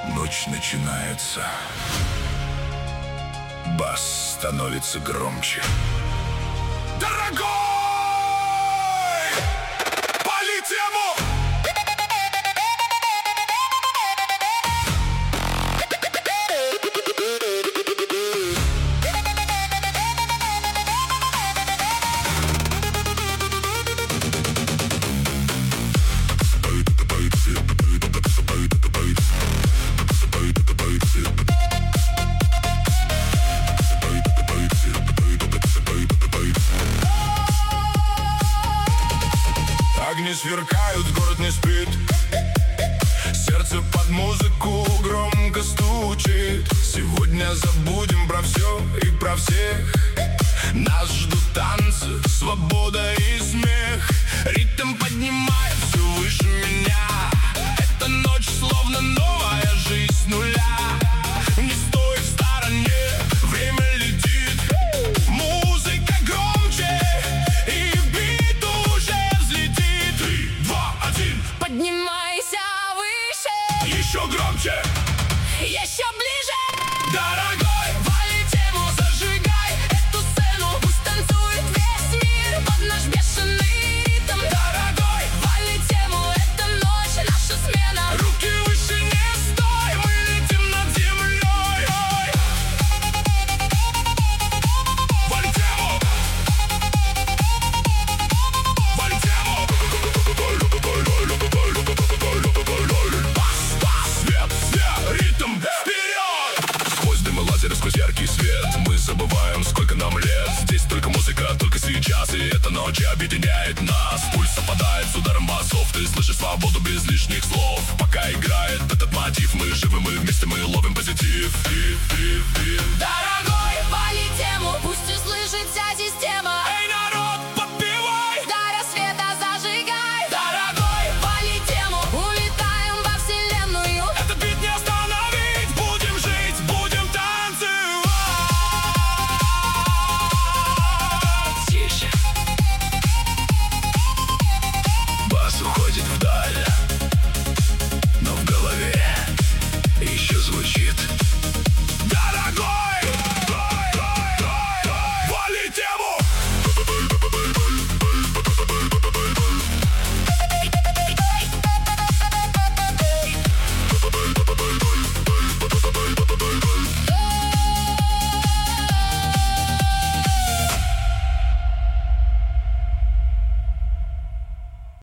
Ночь начинается. Бас становится громче. Дорогой! Пали тему! Огни сверкают, город не спит. Сердце под музыку громко стучит. Сегодня забудем про все и про всех. Нас ждут танцы, свобода и смех. Ритм поднимает все выше меня. Эта ночь словно новая жизнь с нуля. Не стой в стороне, время летит. Музыка громче, и бит уже взлетит. 3, 2, 1. Поднимайся выше, Еще громче, еще ближе. дорогой. Вали тему, зажигай эту сцену. Пусть танцует весь мир под наш бешеный ритм. Дорогой, Вали тему, эта ночь наша смена. руки выше не стой, мы летим над землей. Вали тему, вали тему. Бас, свет, свет, ритм, вперед! Сквозь дым и лазеры, сквозь яркий свет мы забываем, сколько нам лет. Здесь только музыка, только сейчас, и эта ночь объединяет нас. Пульс совпадает с ударом басов, ты слышишь свободу без лишних слов. Пока играет этот мотив, мы живы, мы вместе, мы ловим позитив. Дорогой, вали тему, пусть услышится